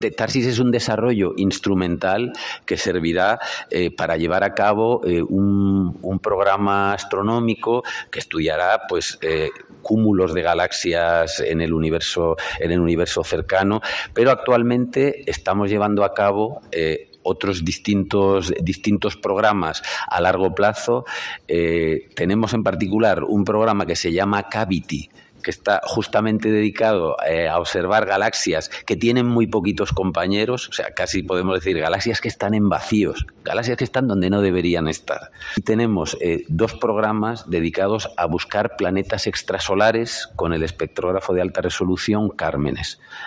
TARSIS es un desarrollo instrumental que servirá para llevar a cabo un programa astronómico que estudiará cúmulos de galaxias en el universo cercano, pero actualmente estamos llevando a cabo otros distintos programas a largo plazo. Tenemos en particular un programa que se llama CAVITY, que está justamente dedicado a observar galaxias que tienen muy poquitos compañeros, o sea, casi podemos decir galaxias que están en vacíos, galaxias que están donde no deberían estar. Y tenemos 2 programas dedicados a buscar planetas extrasolares con el espectrógrafo de alta resolución Cármenes.